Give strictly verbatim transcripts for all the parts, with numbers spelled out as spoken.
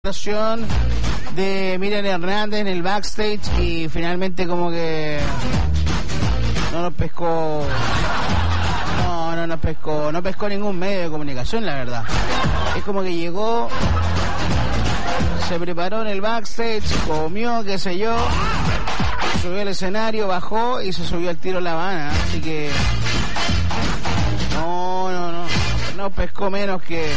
de Miriam Hernández en el backstage y finalmente como que no nos pescó, no, no nos pescó, no pescó ningún medio de comunicación, la verdad. Es como que llegó, se preparó en el backstage, comió, qué sé yo, subió al escenario, bajó y se subió al tiro La Habana, así que no, no, no, no pescó menos que...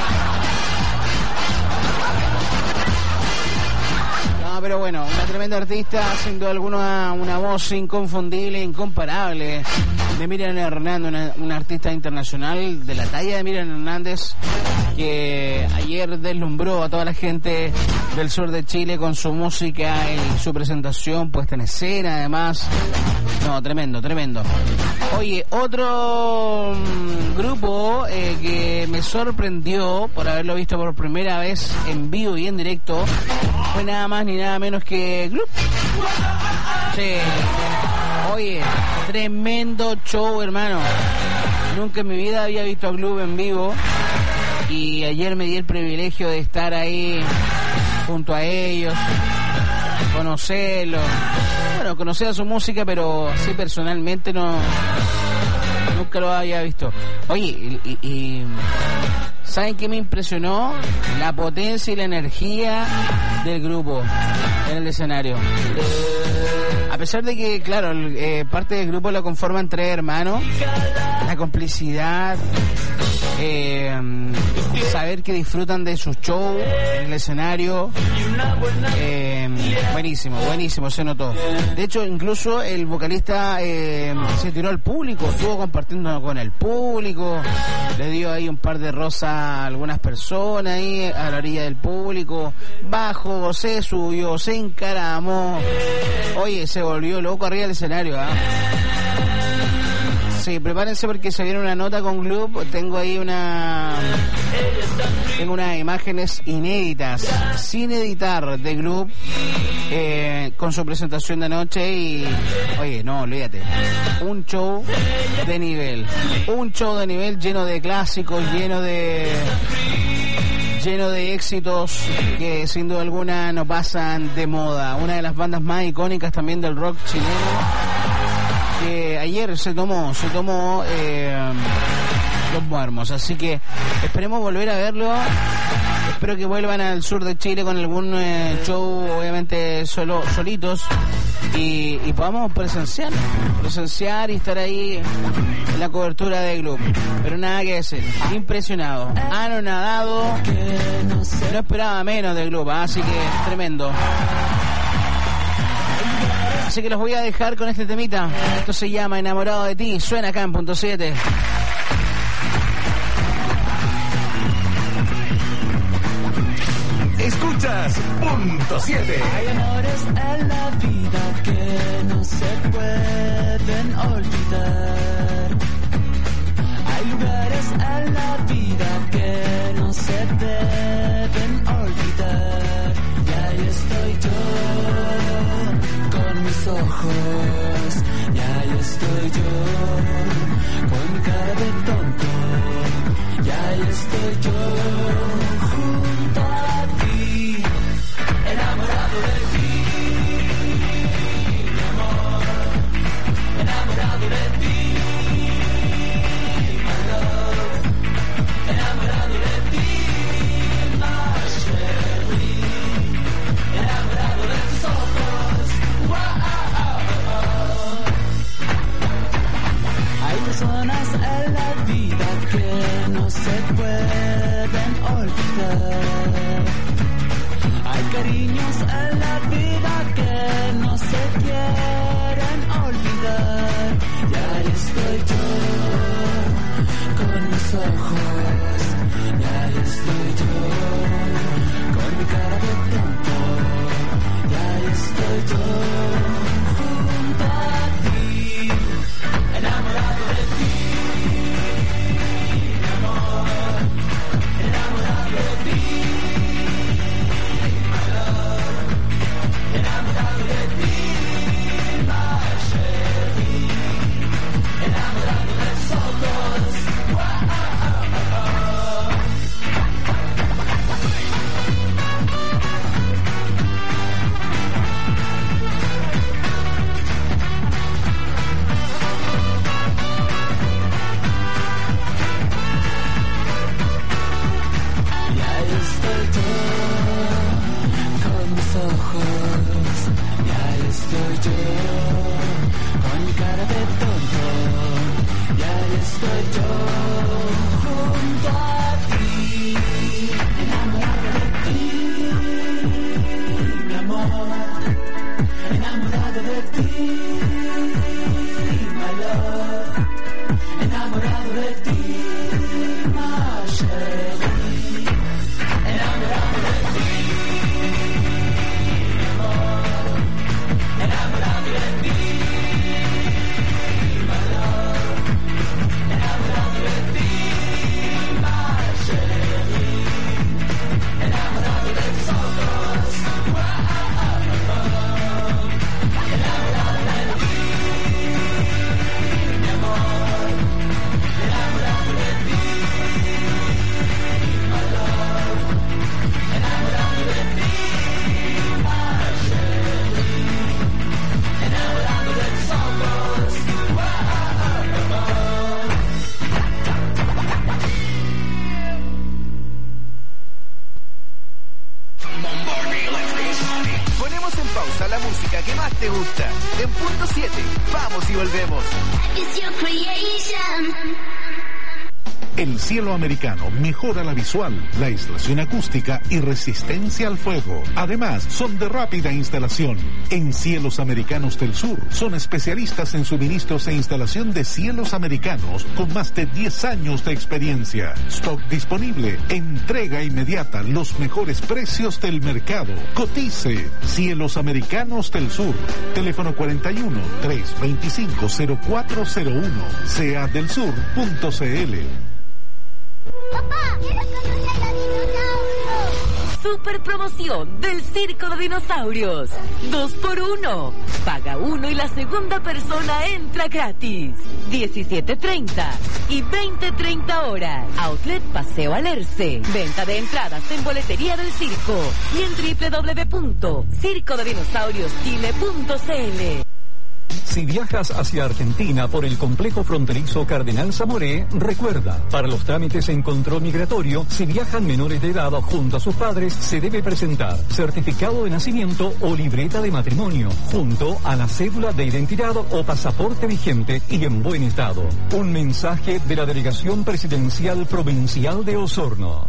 No, pero bueno, una tremenda artista, sin duda alguna, una voz inconfundible, incomparable de Miriam Hernández, una, una artista internacional de la talla de Miriam Hernández, que ayer deslumbró a toda la gente del sur de Chile con su música y su presentación puesta en escena, además. No, tremendo, tremendo. Oye, otro um, grupo eh, que me sorprendió por haberlo visto por primera vez en vivo y en directo fue nada más ni nada menos que Gloop. Sí. Oye, tremendo show, hermano. Nunca en mi vida había visto a Gloop en vivo y ayer me di el privilegio de estar ahí junto a ellos, conocerlos, bueno, conocer su música, pero así personalmente no, nunca lo había visto. Oye, y, y, y ¿saben qué me impresionó? La potencia y la energía del grupo en el escenario. A pesar de que, claro, eh, parte del grupo lo conforman tres hermanos, la complicidad, eh, saber que disfrutan de su show en el escenario, eh, buenísimo, buenísimo, se notó. De hecho, incluso el vocalista eh, se tiró al público, estuvo compartiendo con el público, le dio ahí un par de rosas a algunas personas ahí a la orilla del público, bajó, se subió, se encaramó, oye, se volvió loco arriba del escenario, ¿eh? Sí, prepárense porque se viene una nota con Gloop. Tengo ahí una... Tengo unas imágenes inéditas, sin editar, de Gloop, eh, con su presentación de anoche y... Oye, no, olvídate. Un show de nivel. Un show de nivel lleno de clásicos, lleno de... lleno de éxitos que sin duda alguna no pasan de moda. Una de las bandas más icónicas también del rock chileno, que ayer se tomó, se tomó eh, Los Muermos, así que esperemos volver a verlo. Espero que vuelvan al sur de Chile con algún eh, show, obviamente solo, solitos, y, y podamos presenciar, presenciar y estar ahí en la cobertura de Gloop. Pero nada que decir, impresionado, anonadado, no esperaba menos de Gloop, así que tremendo. Así que los voy a dejar con este temita. Esto se llama Enamorado de Ti. Suena acá en Punto siete. Escuchas Punto siete. Hay amores en la vida que no se pueden olvidar. Hay lugares en la vida que no se deben olvidar. Y ahí estoy yo con mis ojos, y ahí estoy yo con mi cara de tonto, y ahí estoy yo junto a ti, enamorado de ti, mi amor, enamorado de ti, my love, enamorado de ti, my Sherry, enamorado de tus ojos. Hay personas en la vida que no se pueden olvidar. Hay cariños en la vida que no se quieren olvidar. Y ahí estoy yo con mis ojos, y ahí estoy yo con mi cara de tonto, y ahí estoy yo junto a ti, enamorado de ti, mi amor, enamorado de ti, my love, enamorado de ti, my Sherry, enamorado de tus ojos. Wow. estoy yo, con mi cara de tonto. Y ahí estoy yo, junto a ti, enamorado de ti, mi amor, enamorado de ti, my love, enamorado de ti, my Shelly, enamorado de ti, mi amor, enamorado de ti, my love, enamorado de ti, my Shelly, enamorado de nosotros, enamorado de ti, mi amor, enamorado de ti, my love, enamorado de ti, my Shelly, enamorado de nosotros, Ponemos en pausa la música que más te gusta. En punto siete, vamos y volvemos. It's your creation. El cielo americano mejora la visual, la aislación acústica y resistencia al fuego. Además, son de rápida instalación. En Cielos Americanos del Sur, son especialistas en suministros e instalación de cielos americanos con más de diez años de experiencia. Stock disponible, entrega inmediata, los mejores precios del mercado. Cotice. Cielos Americanos del Sur. Teléfono cuarenta y uno, trescientos veinticinco, cero cuatro cero uno. C A del sur punto c l. Papá, quiero conocer a dinosaurios. Super promoción del Circo de Dinosaurios. Dos por uno. Paga uno y la segunda persona entra gratis. diecisiete treinta y veinte treinta horas. Outlet Paseo Alerce. Venta de entradas en boletería del circo y en doble u doble u doble u punto circo de dinosaurios chile punto c l. Si viajas hacia Argentina por el complejo fronterizo Cardenal Zamoré, recuerda, para los trámites en control migratorio, si viajan menores de edad junto a sus padres, se debe presentar certificado de nacimiento o libreta de matrimonio, junto a la cédula de identidad o pasaporte vigente y en buen estado. Un mensaje de la Delegación Presidencial Provincial de Osorno.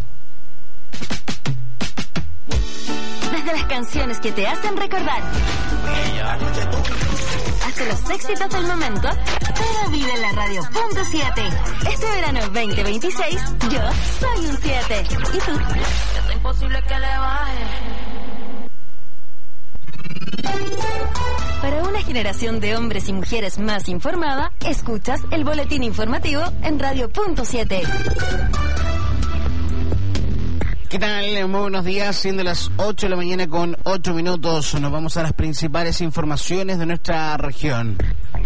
Desde las canciones que te hacen recordar hasta los éxitos del momento, pero vive en la radio punto siete. Este verano veinte veintiséis, yo soy un siete. ¿Y tú? Es imposible que le baje. Para una generación de hombres y mujeres más informada, escuchas el boletín informativo en radio punto siete. ¿Qué tal? Muy buenos días, siendo las ocho de la mañana con ocho minutos, nos vamos a las principales informaciones de nuestra región.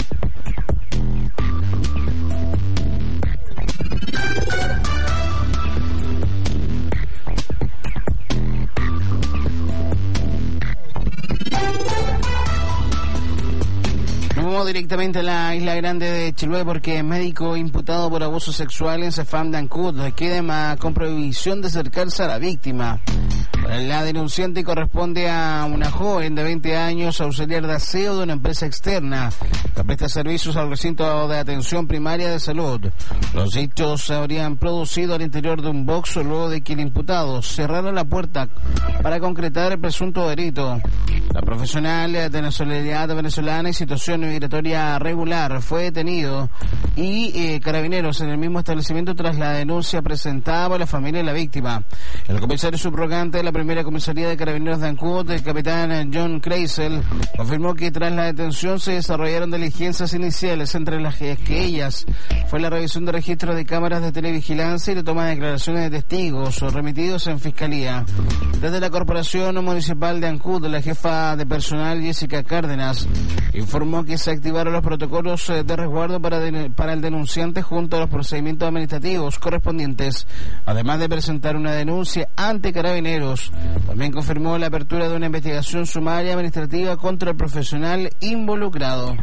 Nos vamos directamente a la Isla Grande de Chiloé porque médico imputado por abuso sexual en Cefam de Ancud queda con prohibición de acercarse a la víctima. La denunciante corresponde a una joven de veinte años, auxiliar de aseo de una empresa externa que presta servicios al recinto de atención primaria de salud. Los hechos se habrían producido al interior de un box luego de que el imputado cerrara la puerta para concretar el presunto delito. La profesional de nacionalidad venezolana y situación migratoria regular fue detenido y eh, carabineros en el mismo establecimiento tras la denuncia presentada por la familia de la víctima. El comisario subrogante de la primera comisaría de carabineros de Ancud, el capitán John Kreisel, confirmó que tras la detención se desarrollaron diligencias iniciales, entre las que ellas fue la revisión de registros de cámaras de televigilancia y la toma de declaraciones de testigos remitidos en fiscalía. Desde la Corporación Municipal de Ancud, la jefa de personal Jessica Cárdenas informó que se activaron los protocolos de resguardo para, de, para el denunciante junto a los procedimientos administrativos correspondientes, además de presentar una denuncia ante carabineros. También confirmó la apertura de una investigación sumaria administrativa contra el profesional involucrado.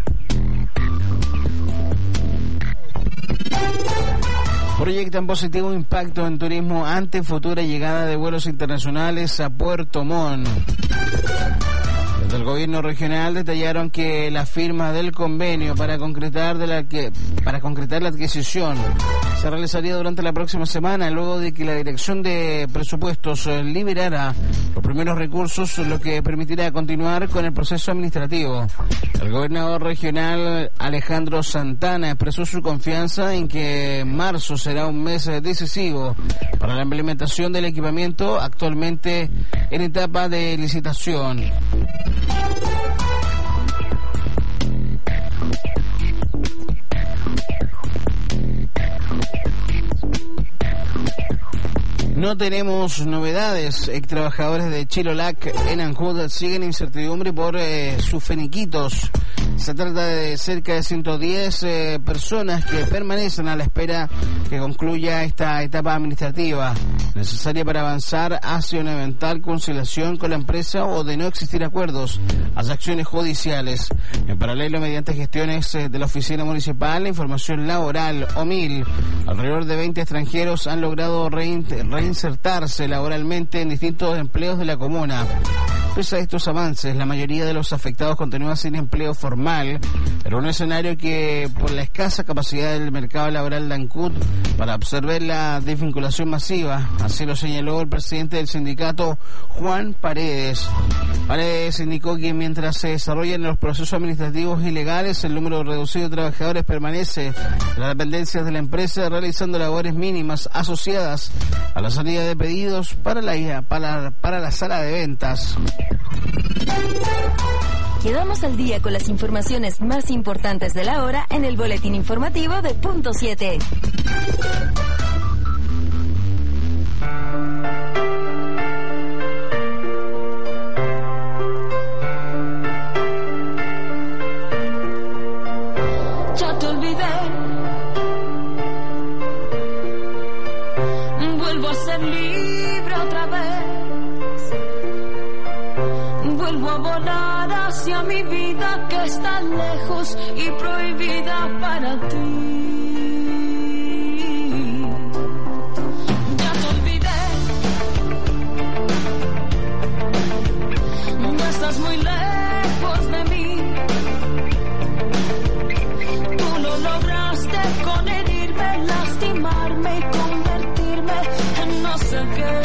Proyectan positivo impacto en turismo ante futura llegada de vuelos internacionales a Puerto Montt. Desde el gobierno regional detallaron que la firma del convenio para concretar de la que para concretar la adquisición se realizaría durante la próxima semana, luego de que la Dirección de Presupuestos liberara los primeros recursos, lo que permitirá continuar con el proceso administrativo. El gobernador regional Alejandro Santana expresó su confianza en que marzo será un mes decisivo para la implementación del equipamiento, actualmente en etapa de licitación. No tenemos novedades. Ex trabajadores de Chilolac en Ancud siguen incertidumbre por eh, sus finiquitos. Se trata de cerca de ciento diez eh, personas que permanecen a la espera que concluya esta etapa administrativa necesaria para avanzar hacia una eventual conciliación con la empresa o, de no existir acuerdos, hacia acciones judiciales. En paralelo, mediante gestiones eh, de la Oficina Municipal de Información Laboral, O M I L, alrededor de veinte extranjeros han logrado reintegrar insertarse laboralmente en distintos empleos de la comuna. Pese a estos avances, la mayoría de los afectados continúa sin empleo formal, pero un escenario que, por la escasa capacidad del mercado laboral de Ancud para absorber la desvinculación masiva, así lo señaló el presidente del sindicato, Juan Paredes. Paredes indicó que mientras se desarrollan los procesos administrativos y legales, el número reducido de trabajadores permanece en las dependencias de la empresa, realizando labores mínimas asociadas a la salida de pedidos para la, para, para la sala de ventas. Quedamos al día con las informaciones más importantes de la hora en el boletín informativo de Punto siete. Ya te olvidé, vuelvo a ser libre otra vez, vuelvo a volar hacia mi vida que está lejos y prohibida para ti. Ya te olvidé, no estás muy lejos de mí. Tú lo lograste con herirme, lastimarme y convertirme en no sé qué.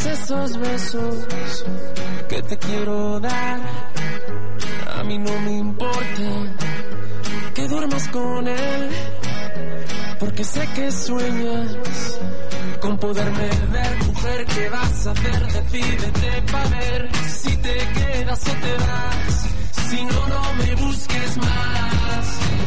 esos besos que te quiero dar. A mí no me importa que duermas con él, porque sé que sueñas con poderme ver. Mujer, ¿qué vas a hacer? Decídete pa' ver si te quedas o te vas. Si no, no me busques más.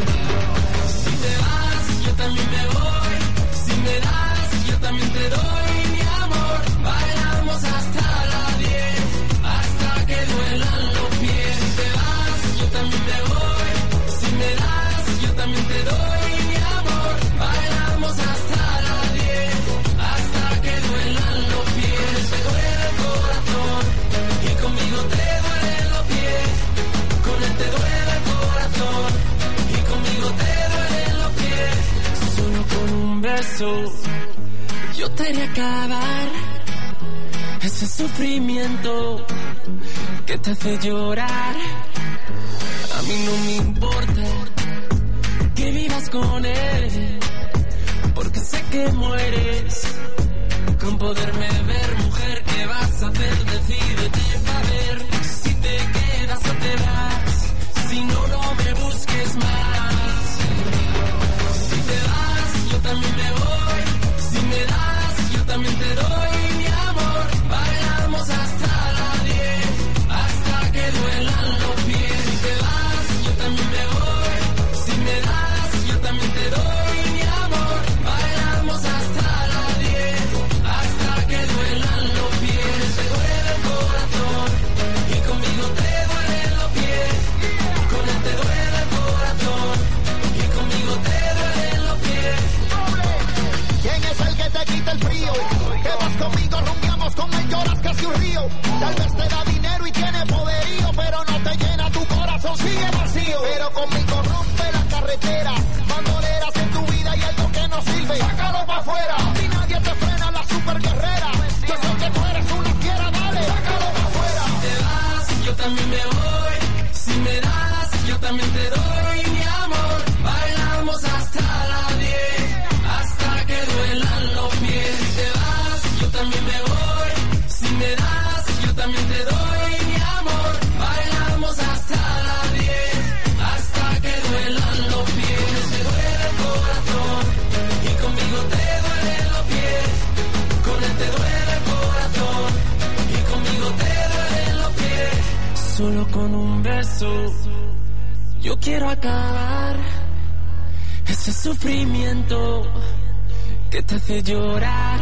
Si te vas, yo también me voy. Si me das, yo también te doy mi amor. Bailamos hasta las diez, hasta que duelan los pies. Si te vas, yo también te voy. Si me das, yo también te doy mi amor. Bailamos hasta las diez, hasta que duelan los pies. Te duele el corazón y conmigo te duelen los pies. Con él te duele el corazón y conmigo te duelen los pies. Solo con un beso yo te haré acabar ese sufrimiento que te hace llorar. A mí no me importa que vivas con él, porque sé que mueres con poderme ver. Mujer, ¿qué vas a hacer? Decídete pa' ver si te quedas o te vas. Si no, no me busques más. Si te vas, yo también me voy. Si me das, yo también te doy mi amor. Bailamos hasta las diez, hasta que duelan los pies. Si te vas, yo también me voy. Si me das, yo también te doy mi amor. Bailamos hasta las diez, hasta que duelan los pies. Te duele el corazón y conmigo te duelen los pies. Con él te duele el corazón y conmigo te duelen los pies. ¿Quién es el que te quita el frío? Que vas conmigo, rumbiamos con él, lloras casi un río. Tal vez te da dinero y tiene poderío, pero no te llena tu corazón, sigue vacío. Pero conmigo rompe la carretera, bandoleras en tu vida y algo que no sirve, sácalo pa' afuera. Si nadie te frena, la super guerrera. Yo sé que tú eres una fiera, dale, sácalo pa' afuera. Si te vas, yo también me voy. Si me das, yo también te doy mi amor. Bailamos hasta las diez, hasta que duelan los pies. Si te vas, yo también me voy. Si me das, yo también te doy mi amor. Bailamos hasta las diez, hasta que duelan los pies. Te duele el corazón y conmigo te duelen los pies. Con él te duele el corazón y conmigo te duelen los pies. Solo con un beso yo quiero acabar ese sufrimiento que te hace llorar.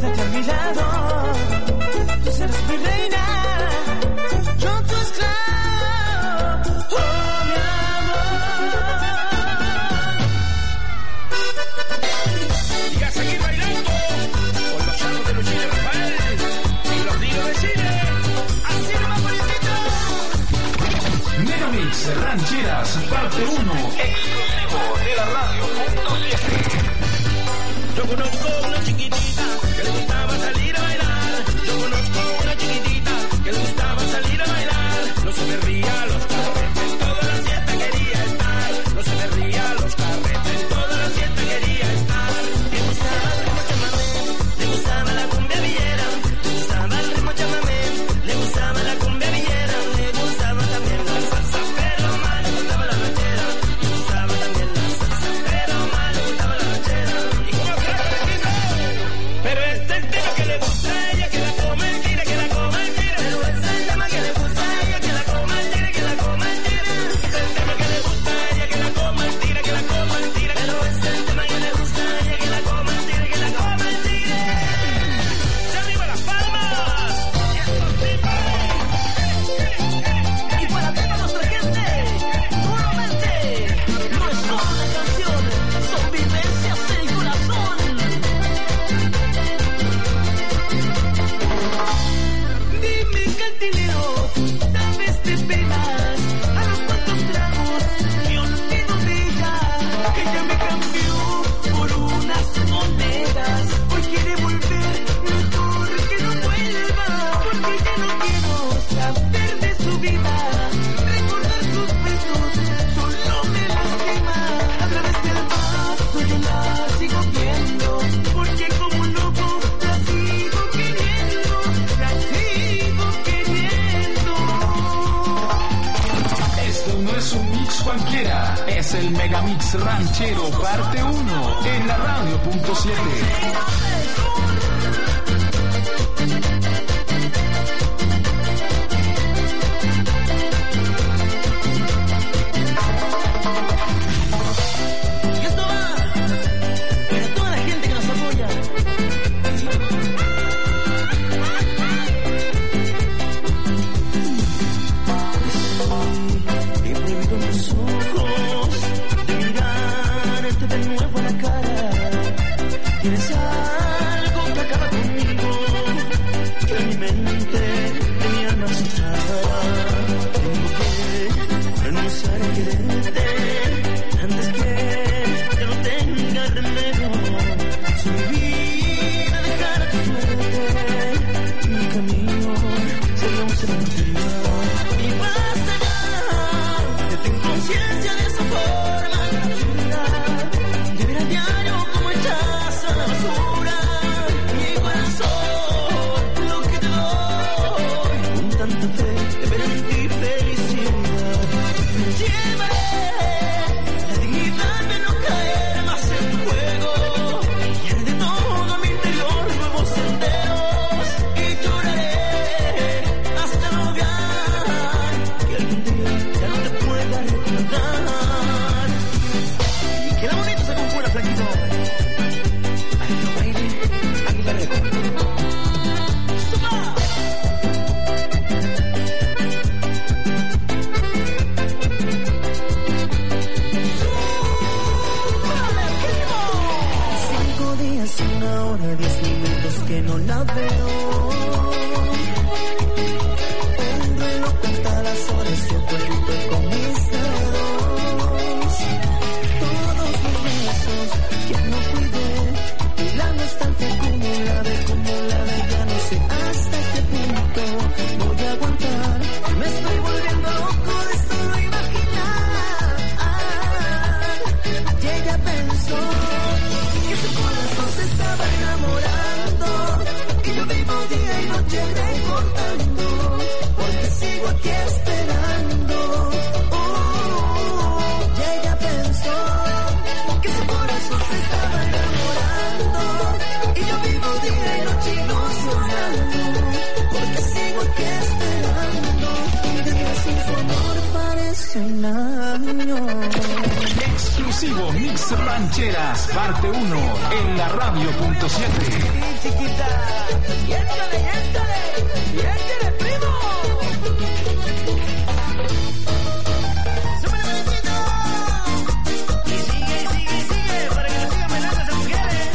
quédate a mi lado. Tú serás mi reina, yo tu esclavo. Oh, mi amor. Y a seguir bailando con los llanos de Luchín y Rafael y los días de Chile. Así nomás, bonitito. Megamix Rancheras, parte uno, exclusivo de la radio punto siete. Yo conozco una chiquitita que le gustaba salir a bailar. Yo conozco una chiquitita que le gustaba salir a bailar. No se me ría los carretes, toda la fiesta quería estar. No se me ría los carretes, toda la fiesta quería estar. Le gustaba el ritmo chamamé, le gustaba la cumbia villera. Le gustaba el ritmo chamamé, le gustaba la cumbia villera. Le gustaba también la salsa, pero más le gustaba la ranchera. Le gustaba también la salsa, pero más le gustaba la ranchera. Pero este es el tema que le gusta a ella, que la coma el tire, que la coma el tire. Pero este es el tema que le gusta a ella, que la coma el tire, que la coma el tire. Este es el tema que le gusta a ella, que la coma el tire, que la coma el tire. Pero este es el tema que le gusta a ella, que la coma el tire, que la coma el tire. ¡Se arriba las palmas! ¡Y esto sí, Y para toda nuestra gente, nuevamente, no es solo una canción, son vivencias del corazón. Dime, cantinero, tal vez te pegas a los cuantos tragos, me olvido de ella. Ella me cambió por unas monedas, hoy quiere volver, mejor que no vuelva, porque ya no quiero saber de su vida. Recordar sus besos solo me lastima. A través del vaso yo la sigo viendo, porque como un loco la sigo queriendo, la sigo queriendo. Esto no es un mix cualquiera, es el Megamix Ranchero parte uno en la radio punto siete. Y esto va para toda la gente que nos apoya. He prohibido mis ojos de mirarte de nuevo a la cara. Tienes algo que acaba conmigo, que en mi mente, de mi alma se acaba. Tengo que renunciar a quererte antes que ya no tenga remedio. Si mi vida dejara tu suerte, mi camino sería un cementerio. Y basta ya de tu inconsciencia de esa forma absurda, de ver a diario como echas a la basura mi corazón, lo que te doy, con tanta fe de ver en ti felicidad. Me llevaré la dignidad de no caer más en juego, y haré de todo mi interior nuevos senderos, y lloraré hasta lograr que algún día ya no te pueda recordar. Y que la bonita se compura, flaquito. Ay, no baile, aquí la recuerdo. ¡Suma! Cinco días, una hora, diez minutos que no la veo. Un reloj cuenta las horas, yo cuento con mis dedos. Todos mis besos que no cuidé, y la nostalgia acumulada, acumulada, ya no sé hasta qué punto voy a aguantar. Me estoy volviendo loco de solo imaginar. Y ella pensó que su corazón se estaba enamorando, y yo vivo día y noche recordando, porque sigo aquí esperando. Oh, y ella pensó que su corazón se estaba enamorando, y yo vivo día y noche ilusionando, porque sigo aquí esperando. Un día sin su amor parece un año. Exclusivo exclusivo Mix Rancheras, parte uno, en la radio punto siete. Sí, chiquita. Y échale, y échale, y échale, primo. ¡Súbele, bonito! Y sigue, y sigue, y sigue, para que lo sigan bailando esas mujeres.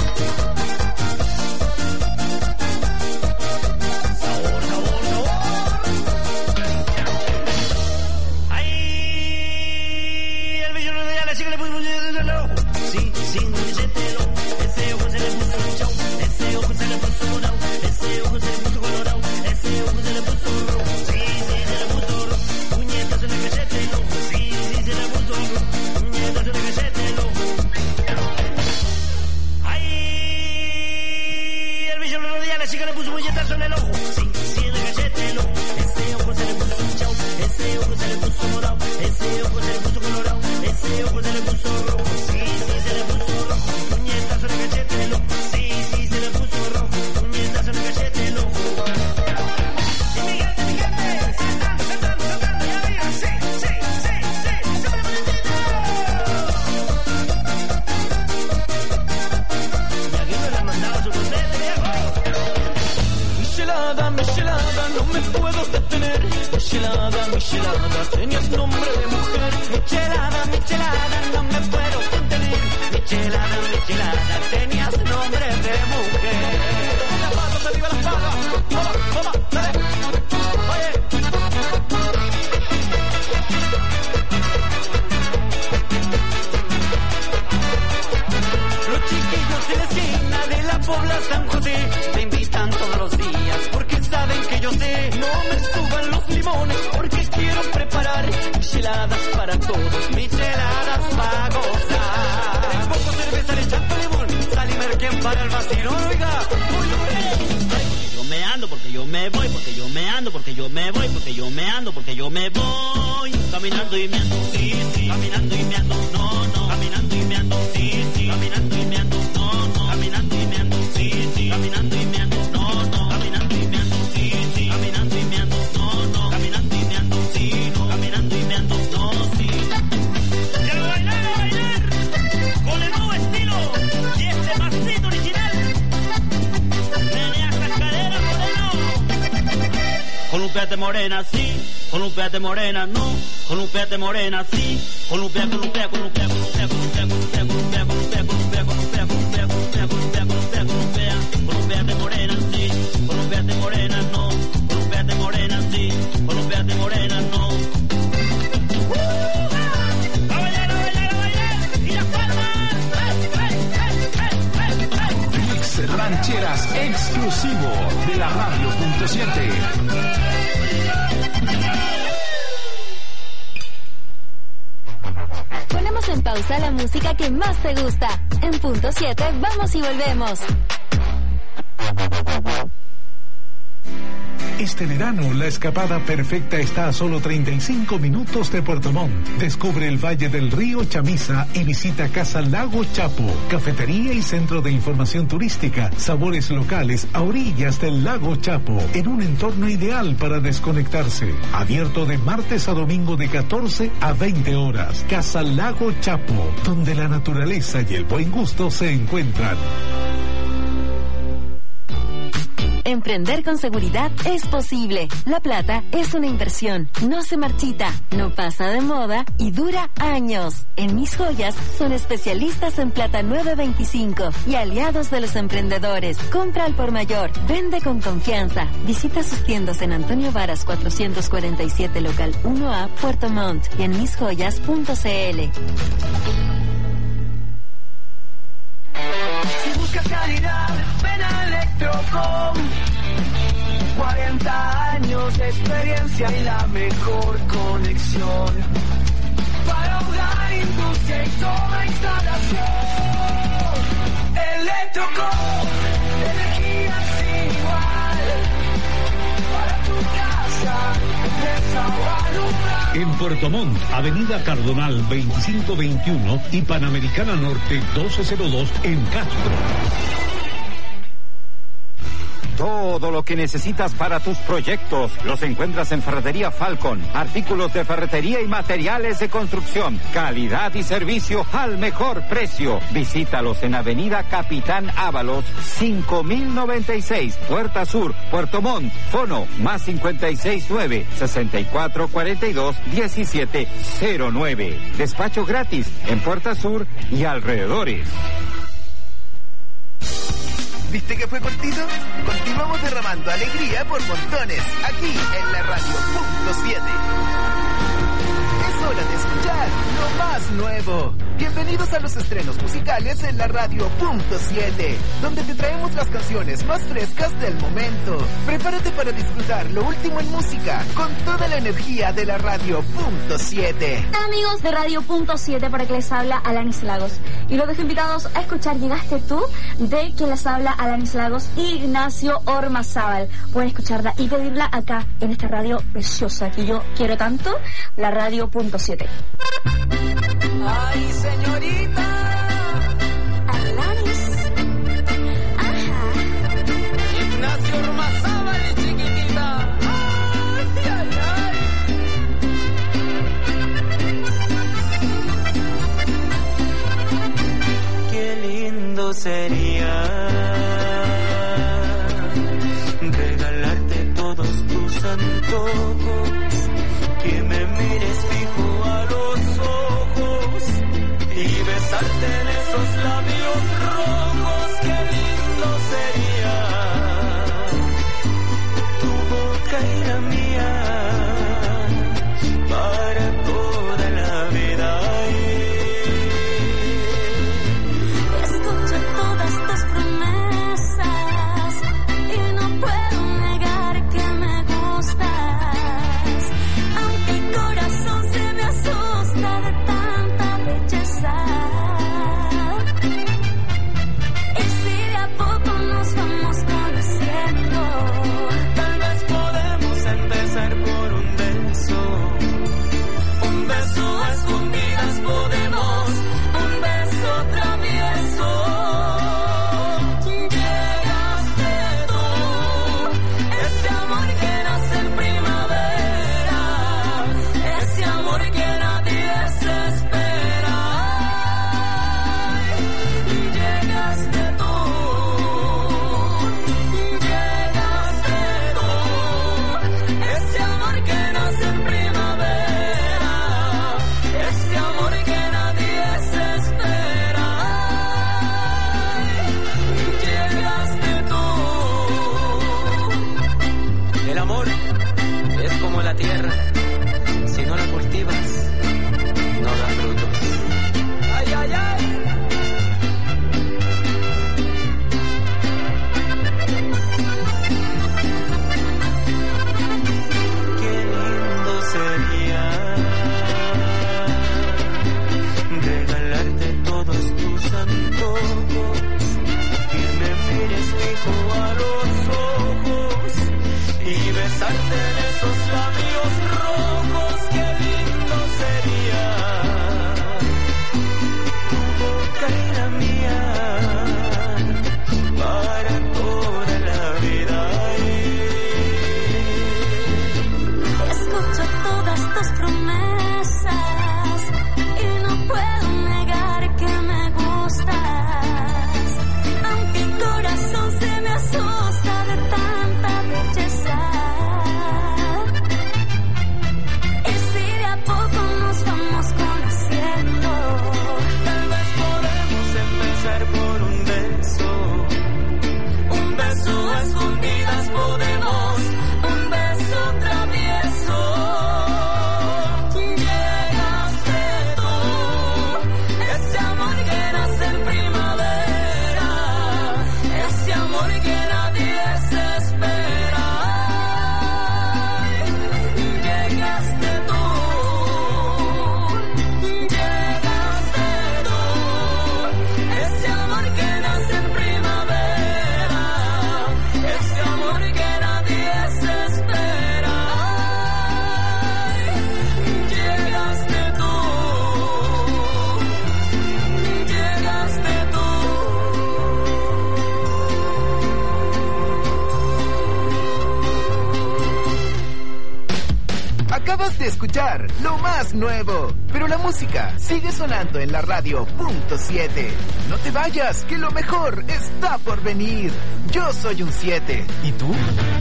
Sabor, sabor, sabor. ¡Ay! El villano de la chica le puso el ojo. Sí, sí, no le siente el ojo. Ese ojo se le puso chau. Ese ojo se le puso morado. Ese ojo se le puso colorado. Ese ojo se le puso rojo. Sí, sí, se le puso rojo. Puñetas en el cachete el ojo. Sí, sí, se le puso rojo. Puñetas en el cachete el ojo. ¡Ay! El villano de la chica le puso puñetazo en el ojo. Sí, sí, en el cachete el ojo. Ese ojo se le puso chau. Ese ojo se le puso morado. Ese ojo se le puso colorado. Ese ojo se le puso rojo. Sí, sí, se le puso rojo. Puñetazo en el cachete el ojo. Sí, sí, se le puso rojo. Puñetazo en el cachete el ojo. Y mi gente, mi gente, saltando, saltando, saltando, ya arriba. Sí, sí, sí, sí, súper bonitito. Y aquí me la mandaba su contete, viejo. Michelada, Michelada, no me puedo detener. Michelada, Michelada, tenías nombre de mujer. Michelada, Michelada, no me puedo contener. Michelada, Michelada, tenías nombre de mujer. La pata, se arriba las patas. Toma, toma, dale. Oye. Los chiquillos de la esquina de la Pobla San José me invitan todos los días porque saben que yo sé. No me suban los limones porque quiero preparar micheladas para todos. Micheladas para gozar. Tres pocos cerveza, le echan limón. Sal y merquen para el vacilón, oiga. Yo me ando porque yo me voy, porque yo me ando, porque yo me voy, porque yo me ando, porque yo me voy. Caminando y me ando, sí, sí. Caminando y me ando, no, no. Caminando y me ando, sí, sí. Caminando y me ando, no, no. Caminando y me ando, sí, sí. Caminando y me ando, no, no. Caminando y me ando, sí, sí. Caminando y me ando, no, no. Caminando y me ando, sí, no. Caminando y me ando, no, sí. Y a bailar, a bailar, con el nuevo estilo y este pasito original. Menea esas caderas, moreno. Columpiate morena, sí. Columpiate morena, no. Columpiate morena, sí. Columpia, columpia, columpia, columpia, columpia, columpia, columpia, columpia, columpia, columpia, columpia, columpia, columpia, columpia, columpia. Columpiate morena, sí. Columpiate morena, no. Columpiate morena, sí. Columpiate morena, no. A bailar, a bailar, a bailar. Y las palmas. Mix Rancheras exclusivo de la radio punto siete. Ponemos en pausa la música que más te gusta. En punto siete vamos y volvemos. Este verano, la escapada perfecta está a solo treinta y cinco minutos de Puerto Montt. Descubre el Valle del Río Chamisa y visita Casa Lago Chapo, cafetería y centro de información turística, sabores locales a orillas del Lago Chapo, en un entorno ideal para desconectarse. Abierto de martes a domingo de catorce a veinte horas. Casa Lago Chapo, donde la naturaleza y el buen gusto se encuentran. Emprender con seguridad es posible. La plata es una inversión, no se marchita, no pasa de moda y dura años. En Mis Joyas son especialistas en plata nueve veinticinco y aliados de los emprendedores. Compra al por mayor, vende con confianza. Visita sus tiendas en Antonio Varas cuatrocientos cuarenta y siete local uno A, Puerto Montt y en mis joyas punto c l. Si buscas calidad, ven a Electrocom. cuarenta años de experiencia y la mejor conexión. Para hogar, industria y toda instalación. Electrocom, energía sin igual. Para tu casa, empresa o lugar. En Puerto Montt, Avenida Cardonal veinticinco veintiuno y Panamericana Norte doce cero dos en Castro. Todo lo que necesitas para tus proyectos los encuentras en Ferretería Falcon. Artículos de ferretería y materiales de construcción. Calidad y servicio al mejor precio. Visítalos en Avenida Capitán Ábalos, cinco mil noventa y seis, Puerta Sur, Puerto Montt. Fono más cincuenta y seis nueve, sesenta y cuatro cuarenta y dos, diecisiete cero nueve. Despacho gratis en Puerta Sur y alrededores. ¿Viste que fue cortito? Continuamos derramando alegría por montones, aquí en la radio punto siete. Es hora de escuchar lo más nuevo. Bienvenidos a los estrenos musicales en la radio punto siete, donde te traemos las canciones más frescas del momento. Prepárate para disfrutar lo último en música, con toda la energía de la radio punto siete. Amigos de radio punto siete, para que les habla Alanis Lagos. Y los dejo invitados a escuchar Llegaste Tú, de quien les habla Alanis Lagos y Ignacio Ormazábal. Pueden escucharla y pedirla acá, en esta radio preciosa que yo quiero tanto, la radio punto siete. Ay, señorita. Alanis. Ajá. Ignacio Ormazábal, chiquitita. Ay, ay, ay. Qué lindo sería regalarte todos tus antojos, que me mires fijo a los ojos y besarte en esos labios rojos. Qué lindo sería tu boca y la mía para toda la vida. Escucho todas tus promesas y no puedo negar que me gustas, aunque el corazón se me asusta de tanta belleza. Y si de a poco nos vamos conociendo, Tal vez podemos empezar por un beso, un beso a escondidas podemos, un beso travieso. Llegaste tú, ese amor que nace en primavera, ese amor que nadie se espera. Llegaste tú, llegaste tú, ese amor que nace en primavera, ese amor que nadie se espera. Llegaste tú. El amor es como la tierra, si no la cultivas, no da frutos. Ay, ay, ay. Qué lindo sería regalarte todos tus antojos, que me mires fijo a los ojos y besarte en esos labios rojos. Qué lindo sería tu boca y la mía para toda la vida. escucho todas tus promesas y no puedo negar que me gustas, aunque el corazón se me asusta de tanta belleza. Y si de a poco nos vamos conociendo, Tal vez podemos empezar por un beso, un beso a escondidas podemos, un beso travieso. Llegaste tú, ese amor que nace en primavera, ese amor que nadie se espera. Llegaste tú, llegaste tú, ese amor que nace en primavera, ese amor que nadie Acabas de escuchar lo más nuevo, pero la música sigue sonando en la radio punto siete. No te vayas, que lo mejor está por venir. Yo soy un siete. ¿Y tú?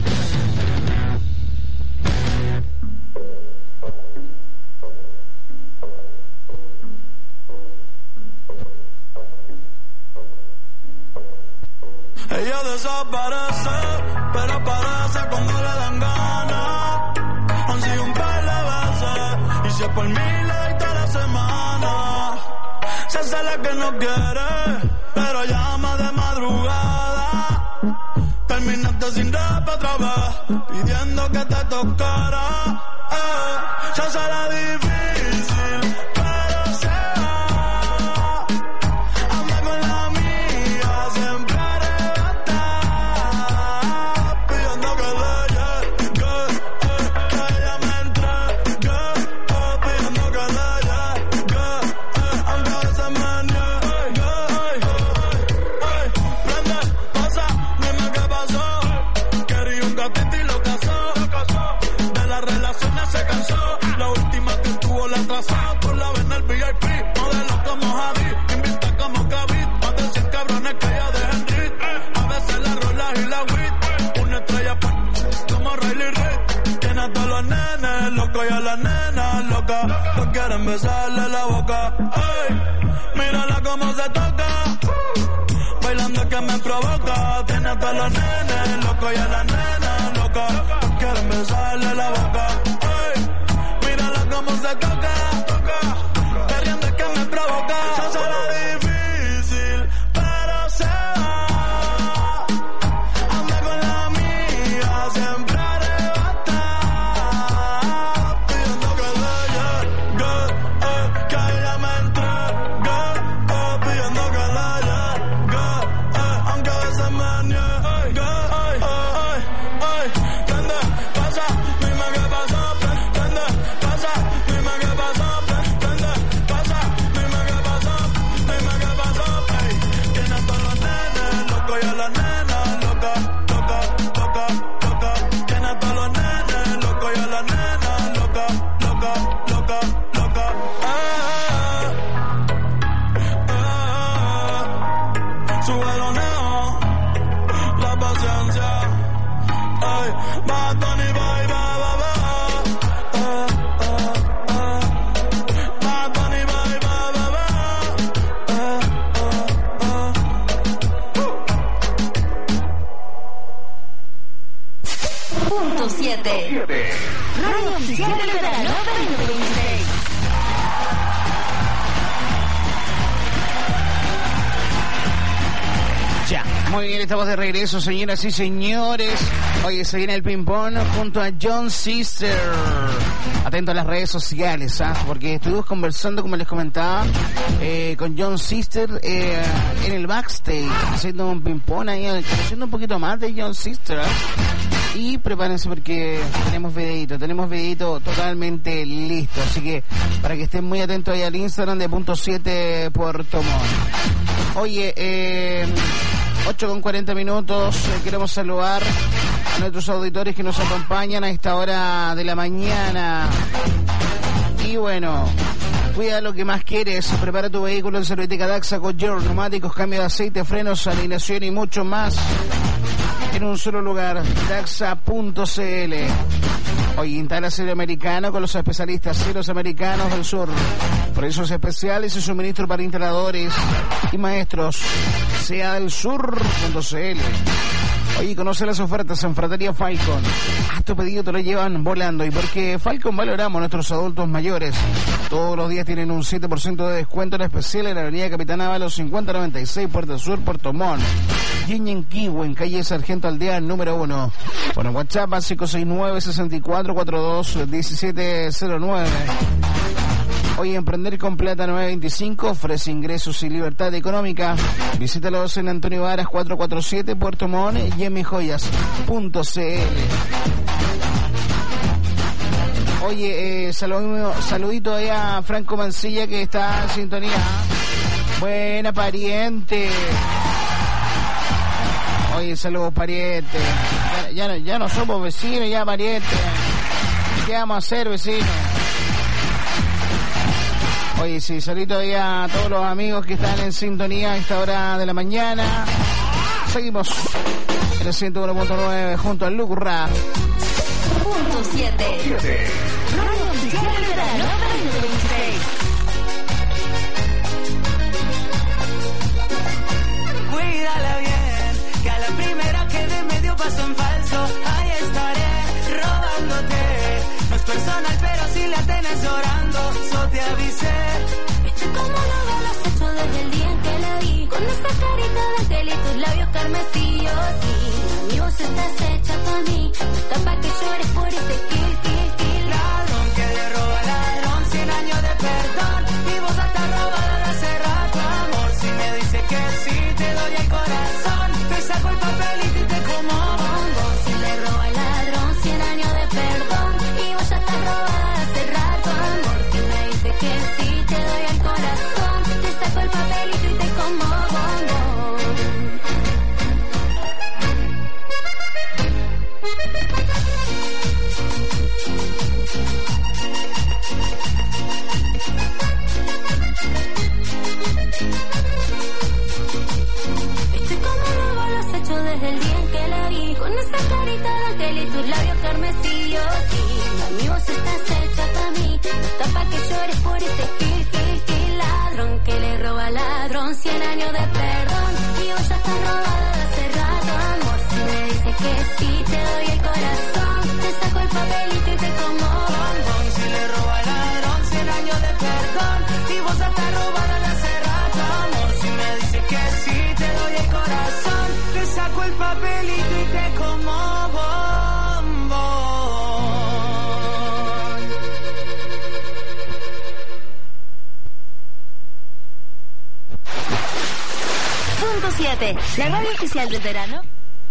Ella desaparece, pero aparece cuando le dan ganas. Han sido un par de veces, y si es por mí le doy toda la semana. Se hace la que no quiere, pero llama de madrugada. Terminaste sin rap otra vez, pidiendo que te tocara. Eh, se hace la difícil, pero se va. Anda con la mía, siempre arrebata, pidiendo que le llegue, eh, que ella me entregue, eh, pidiendo que le llegue, eh, aunque a veces me niegue, eh, eh, prende, pasa, dime qué pasó, quería un gatito y lo casó, de las relaciones se cansó, la última que tuvo la atrasó, tú la ves en el V I P, modelo como Javi, invita como Kavit, más de cien cabrones que ella deja en rit, a veces la rola y la wit, una estrella pa- como Riley Reid, tiene a todos los nenes locos y a las nenas locas, no quieren besarle la boca, ay, mírala como se toca, bailando que me provoca, tiene a todos los nenes locos y a las nenas locas, no quieren besarle la boca, ay, mírala como se toca, perreando es que me provoca, se hace la difícil, pero se va, anda con la mía, siempre arrebata, pidiendo que le llegue, eh, que ella me entregue, eh, pidiendo que le llegue, eh, aunque a veces me niegue, ay, ay, ay, prende, pasa, dime qué pasó, prende, pasa, dime qué pasó, prende, pasa, dime qué pasó, dime qué pasó, ey, tiene a todos los nenes locos y a las nenas locas, loca, loca, loca, tiene a todos los nenes locos y a las nenas locas, loca, loca, loca, eh, eh, sube los neos, la paciencia, ay, Bad Bunny, bye, bye, bye, bye, eh, eh, eh, Bad Bunny, bye, bye, bye, bye, eh, eh, eh. Punto siete. Radio Oficial del Verano veinte veintiséis. Ya, muy bien, estamos de regreso, señoras y señores. Oye, se viene el ping-pong junto a John Sister. Atento a las redes sociales, ¿ah? Porque estuvimos conversando, como les comentaba, eh, con John Sister eh, en el backstage, haciendo un ping-pong ahí, haciendo un poquito más de John Sister, ¿ah? Y prepárense porque tenemos videito, tenemos videito totalmente listo. Así que para que estén muy atentos ahí al Instagram de punto siete Puerto Montt. Oye, eh... ocho con cuarenta minutos, eh, queremos saludar a nuestros auditores que nos acompañan a esta hora de la mañana. Y bueno, cuida lo que más quieres, prepara tu vehículo en Servitéca Daxa con George, neumáticos, cambio de aceite, frenos, alineación y mucho más en un solo lugar, daxa punto c l. Hoy instala Celo Americano con los especialistas Celos Americanos del Sur. Precios especiales y suministro para instaladores y maestros. Sea del sur punto c l. Oye, conoce las ofertas en Fratería Falcon. Haz tu pedido, te lo llevan volando. Y porque Falcon valoramos a nuestros adultos mayores. Todos los días tienen un siete por ciento de descuento en especial en la avenida Capitán Ábalos cincuenta noventa y seis, Puerto Sur, Puerto Montt. Y en Yanquiwe, en calle Sargento Aldea número uno. Bueno, WhatsApp a cinco seis nueve, seis cuatro cuatro dos, uno siete cero nueve. Hoy Emprender con Plata nueve veinticinco ofrece ingresos y libertad económica. Visítalos en Antonio Varas cuatrocientos cuarenta y siete, Puerto Montt y en mijoyas punto c l. Oye, eh, saludito, saludito ahí a Franco Mancilla que está en sintonía. Buena, pariente. Oye, saludos, pariente. Ya, ya, no, ya no somos vecinos, ya, pariente. ¿Qué vamos a hacer, vecino? Oye, sí, saludito ahí a todos los amigos que están en sintonía a esta hora de la mañana. Seguimos en el ciento uno punto nueve junto al Lucurra. Punto siete. Radio Oficial del Verano veinte veintiséis. Cuídala bien, que a la primera que de medio paso en falso, ahí estaré robándote. No es personal, pero si la tenés llorando, yo te avisé. Viste cómo lo veo, lo has hecho desde el día en que la vi. Con esa carita de ángel y tus labios carmesíos. Sí, mami, vos estás hecha pa' mí. No está pa' que llores por este kill, kill, kill. Ladrón que le roba ladrón, cien años de perdón. Y vos estás robada de hace rato, amor. Si me dices que sí, te doy el corazón. Te saco el papelito y te como bombón. Si le roba al ladrón, cien años de perdón. Y vos ya estás robada de hace rato, amor. Si me dices que sí, te doy el corazón. Te saco el papelito y te como bombón. Viste cómo lo veo, lo has hecho desde el día en que la vi. Con esa carita de ángel y tus labios carmesíos. Sí, mami, vos estás hecha pa' mí. No está pa' que llores por este kill, kill, kill. Ladrón que le roba al ladrón, cien años de perdón. Y vos ya estás robada de hace rato, amor. Si me dices que sí, te doy el corazón. Te saco el papelito y te como bombón. Si le roba al ladrón, cien años de perdón. Y vos estás robada de hace rato, amor. Si me dices que sí, te doy el corazón. Te saco el papelito y te como bombón. Punto siete. La radio oficial del verano.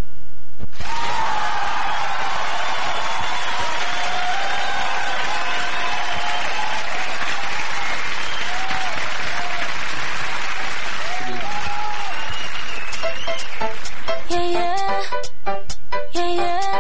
Yeah, yeah, yeah, yeah.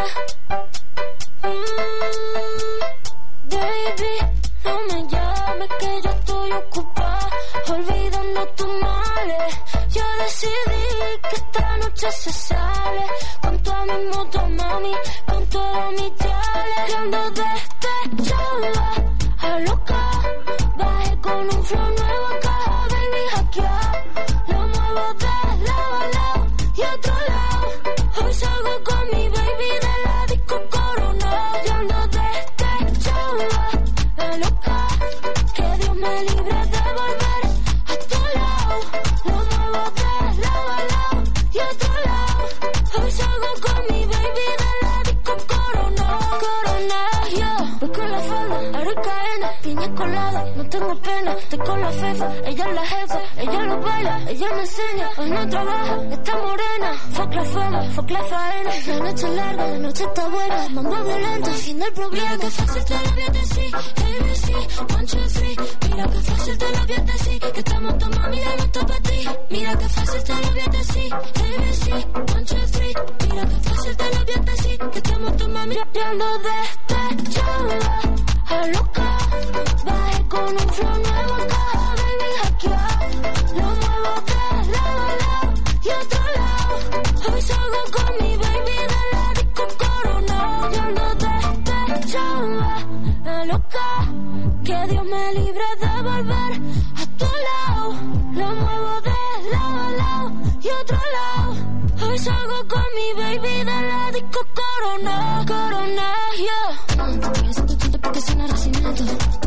Mm, baby, no me llames que yo estoy ocupada, olvidando tus males. Yo decidí que esta noche se sale, con toda mi moto, mami, con todos mis chales. Y ando despechada, a loca, bajé con un flow nuevo acá, baby, hackear. Lo muevo de lado a lado y otro lado. Hoy salgo con mi baby de la disco Corona. Y ando despechada, la loca, que Dios me libre de volver a tu lado. Lo muevo de lado a lado y otro lado. Hoy salgo con mi baby de la disco Corona. Corona, yo voy con la falda, aro y cadena, piña colada, no tengo pena. Estoy con la fefa, ella es la jefa, ella lo baila, ella me enseña. Hoy no trabaja, está morena. Fuck la fama, fuck la faena. La noche es larga, la noche está buena. Mambo violento, fin del problema. Mira que fácil te lo voy a decir, A B C, one, two, three. Mira que fácil te lo voy a decir, que estamos tomando, mira, no está para ti. Mira que fácil te lo voy a decir, A B C, one, two, three. Mira que fácil te lo voy a decir, que estamos tomando, mira, y ando despechada, a loca, bajé con un flow nuevo acá, baby, hackear. Lo muevo de lado a lado y otro lado. Hoy salgo con mi baby de la disco Corona. Y ando despechada, la loca, que Dios me libre de volver a tu lado. Lo muevo de lado a lado y otro lado. Hoy salgo con mi baby de la disco Corona. Corona, yeah. Me siento chiste porque suena racimiento.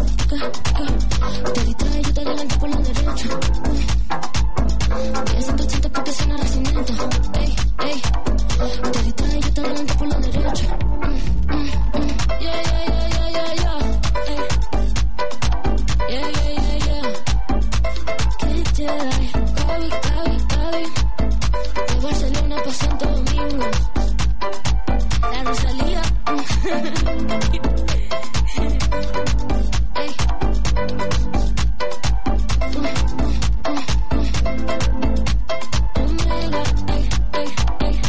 Te distrae, yo te adelanto por la derecha. Me siento chiste porque suena racimiento. Ey, ey. Te distrae, yo te adelanto por la derecha. Mm, mm, mm. Yeah, yeah, yeah, yeah, yeah, yeah. Ey. Yeah, yeah, yeah, yeah. ¿Qué te da? Cabi, cabi, cabi. De Barcelona pa' Santo Domingo. La Rosalía. Ey. Omega, ey, ey, ey.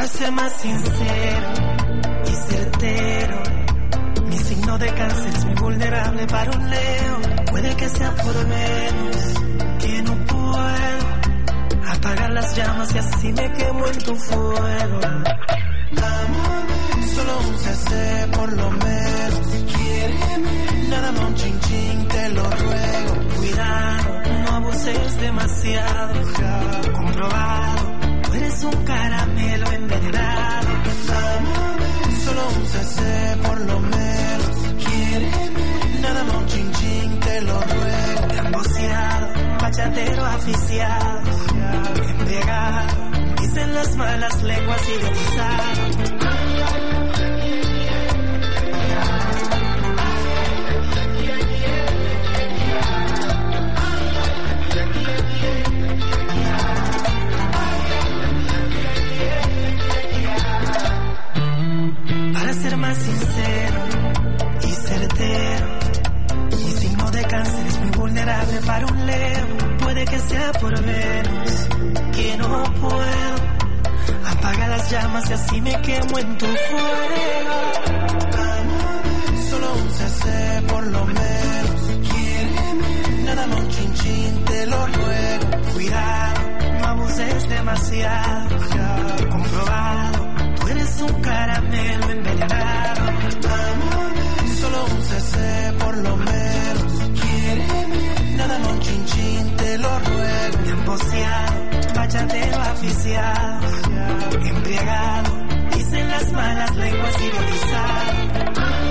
Para ser más sincero y certero, mi signo de cáncer es muy vulnerable para un Leo. Puede que sea por menos que no puedo apagar las llamas y así me quemo en tu fuego. Amor, solo un C C por lo menos. Quiéreme, nada más un chin chin, te lo ruego. Cuidado, no abuses demasiado. Comprobado, tú eres un caramelo envenenado. Amor, solo un C C por lo menos. Quiéreme, nada más un chin chin, te lo ruego. Emboceado, bachatero aficiado, embriagado, dicen las malas lenguas idiotizado. Para ser más sincero y certero, mi signo de cáncer es muy vulnerable para un Leo. Puede que sea por menos que no puedo apagar las llamas y así me quemo en tu fuego. Amor, solo un C C por lo menos. Quiéreme, nada más un chin chin, te lo ruego. Cuidado, no abuses demasiado. Comprobado, tú eres un caramelo envenenado. Amor, solo un C C por lo menos. Quiéreme, nada más un chin chin, te lo ruego. Emboceado, bachatero aficiado, embriagado, dicen las malas lenguas idiotizado.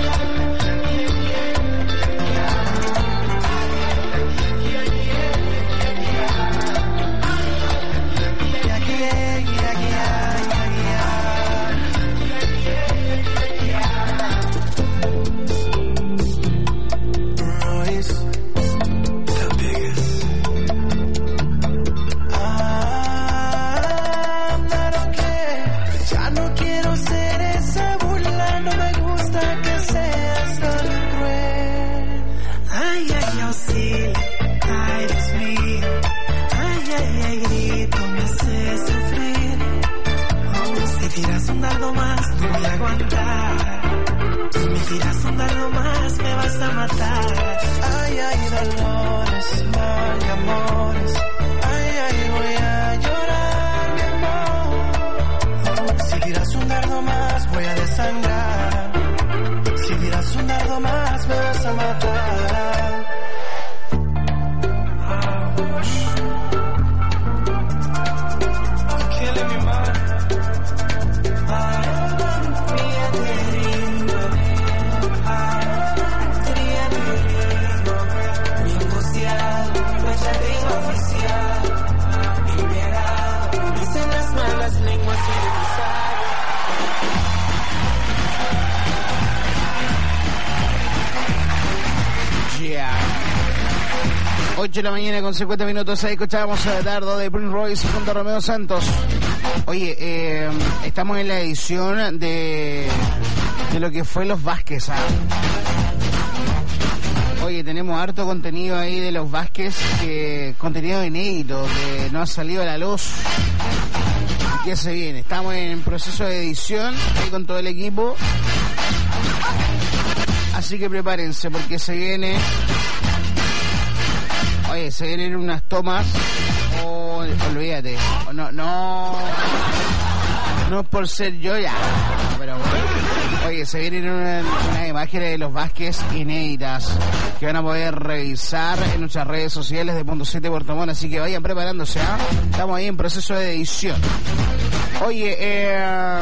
Ay, ay, dolores, mal y amores. Ay, ay, voy a llorar, mi amor. Si tiras un dardo más, voy a desangrar. Si tiras un dardo más, me vas a matar. Killing me, man. ocho de la mañana con cincuenta minutos. Ahí escuchábamos a Dardo de Prince Royce junto a Romeo Santos. Oye, eh, estamos en la edición de de lo que fue los Vázquez, ¿ah? Oye, tenemos harto contenido ahí de los Vázquez, que contenido inédito que no ha salido a la luz. ¿Qué se viene? Estamos en proceso de edición ahí con todo el equipo, así que prepárense porque se viene. Oye, se vienen unas tomas. Oh, olvídate. No, no. No es por ser yo ya. Pero oye, se vienen unas una imágenes de los Vázquez inéditas que van a poder revisar en nuestras redes sociales de Punto siete Puerto Montt, así que vayan preparándose, ¿ah? ¿eh? Estamos ahí en proceso de edición. Oye, eh.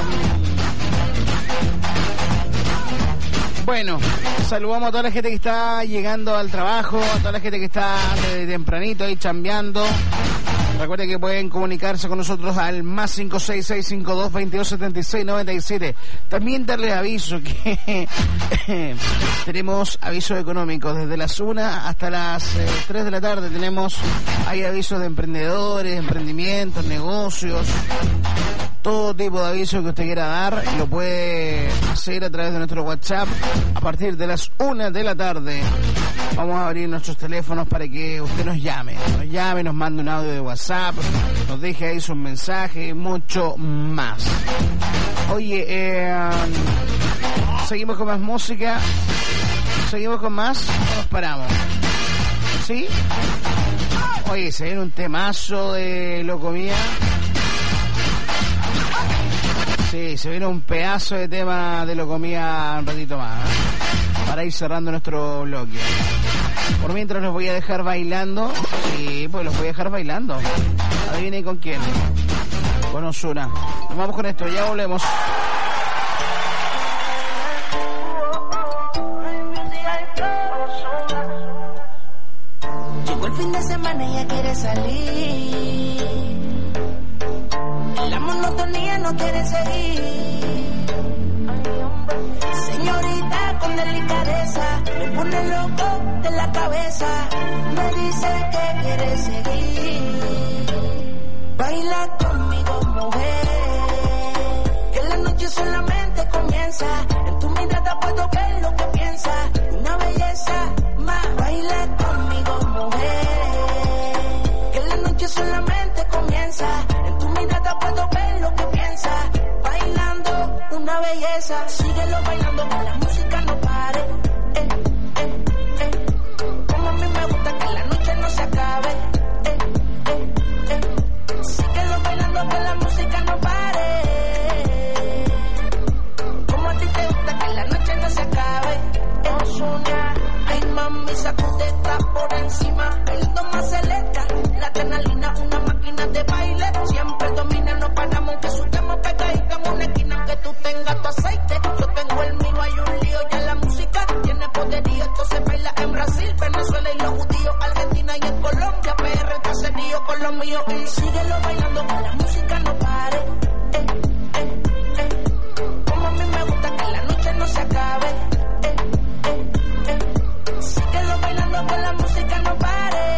Bueno, saludamos a toda la gente que está llegando al trabajo, a toda la gente que está desde tempranito ahí chambeando. Recuerden que pueden comunicarse con nosotros al más cinco seis seis cinco dos veintidós setenta y seis noventa y siete. También darles aviso que tenemos avisos económicos desde las una hasta las eh, tres de la tarde. Tenemos, hay avisos de emprendedores, emprendimientos, negocios. Todo tipo de aviso que usted quiera dar lo puede hacer a través de nuestro WhatsApp a partir de las una de la tarde. Vamos a abrir nuestros teléfonos para que usted nos llame. Nos llame, nos mande un audio de WhatsApp, nos deje ahí sus mensajes y mucho más. Oye, eh, seguimos con más música. Seguimos con más. ¿O nos paramos? ¿Sí? Oye, se viene un temazo de Locomía. Sí, se viene un pedazo de tema de Locomía un ratito más, ¿eh? Para ir cerrando nuestro bloque. Por mientras los voy a dejar bailando. Sí, pues los voy a dejar bailando. Adivinen con quién. Con Ozuna. Nos vamos con esto, ya volvemos. Llegó el fin de semana y ya quiere salir. La monotonía no quiere seguir. Señorita con delicadeza me pone loco de la cabeza. Me dice que quiere seguir. Baila conmigo, mujer, que la noche solamente comienza. En tu mirada puedo ver lo que piensas. Una belleza más. Baila conmigo, mujer, que la noche solamente comienza. En tu mirada puedo ver lo que piensas. Bailando una belleza. Síguelo bailando, que la música no pare. Eh, eh, eh. Como a mí me gusta que la noche no se acabe. Eh, eh, eh. Síguelo bailando, que la música no pare. Como a ti te gusta que la noche no se acabe. Ozuna, ay mami, sacudeta por encima. Bailando más celesta, la adrenalina, una máquina de baile. Siempre domina, no paramos, que subamos pegadita en una esquina. Que tú tengas tu aceite, yo tengo el mío, hay un lío. Ya la música tiene poderío, esto se baila en Brasil, Venezuela y los judíos, Argentina y en Colombia, P R, caserío con los míos. Y síguelo bailando, que la música no pare. Eh, eh, eh. Como a mí me gusta que la noche no se acabe. Eh, eh, eh. Síguelo bailando, que la música no pare.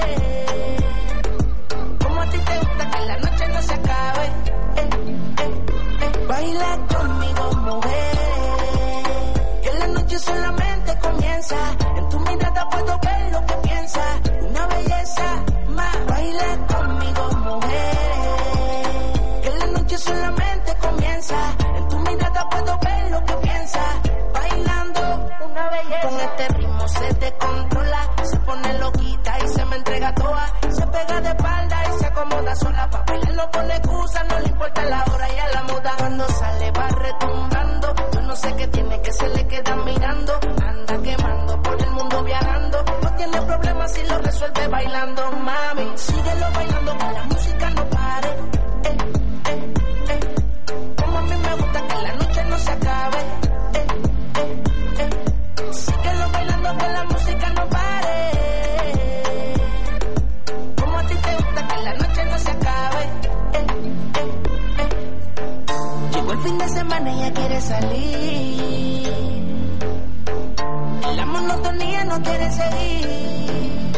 Como a ti te gusta que la noche no se acabe. Eh, eh, eh. Baila conmigo, mujer, que la noche solamente comienza. En tu mirada puedo ver lo que piensas. Una belleza más. Baila conmigo, mujer, que la noche solamente comienza. En tu mirada puedo ver lo que piensas. Bailando una belleza. Con este ritmo se descontrola, se pone loquita y se me entrega toda. Se pega de espalda y se acomoda sola. Pa' bailar no pone excusa, no le importa la hora y a la moda. Cuando sale va retumbando, yo no sé qué tiene que se le queda mirando. Anda quemando por el mundo viajando. No tiene problemas si lo resuelve bailando, mami. Síguelo bailando, que la música no pare. Eh, eh, eh. Como a mí me gusta que la noche no se acabe. Eh, eh, eh. Síguelo bailando, que la música no pare. Como a ti te gusta que la noche no se acabe. Eh, eh, eh. Llegó el fin de semana y ya quiere salir. La monotonía no quiere seguir.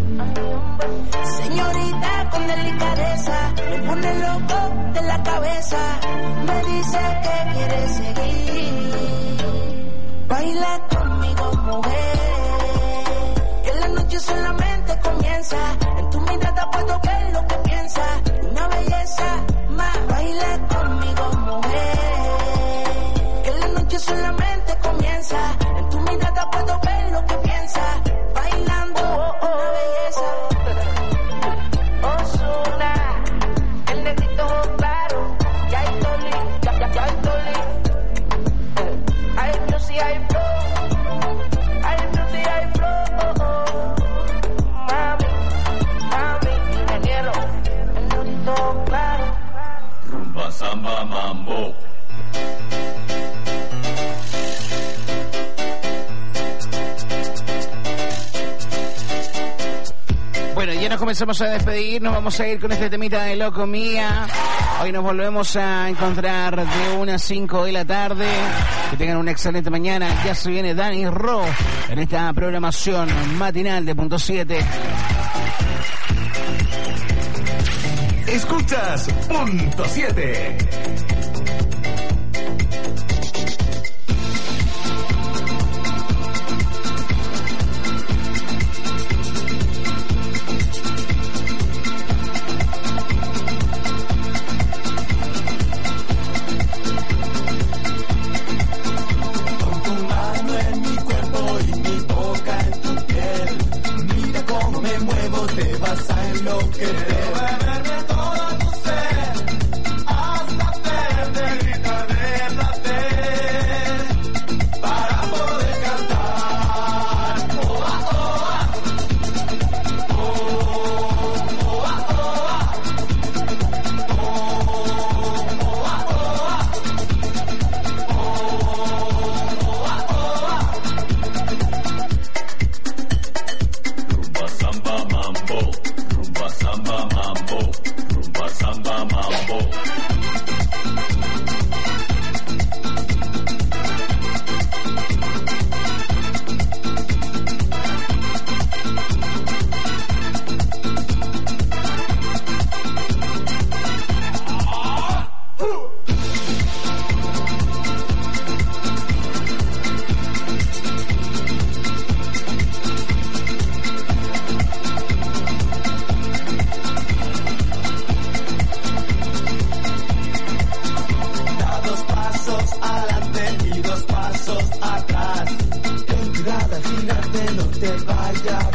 Señorita con delicadeza me pone loco de la cabeza. Me dice que quiere seguir. Baila conmigo, mujer, que la noche solamente comienza. En tu mirada puedo ver lo que piensas. Una belleza más. Baila conmigo, mujer, que la noche solamente comienza. En tu mirada puedo ver lo que piensas. Bailando una belleza. Ozuna, el negrito claro. Ya hay Toli, ya, ya, ya hay Toli. Hay music, hay flow. Hay music, hay flow. Mami, mami, ingeniero, el negrito claro. Rumba, samba, mambo. Bueno, ya nos comenzamos a despedir, nos vamos a ir con este temita de Locomía. Hoy nos volvemos a encontrar de una a cinco de la tarde. Que tengan una excelente mañana. Ya se viene Dani Ro en esta programación matinal de Punto siete. Escuchas Punto siete.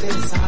sensato.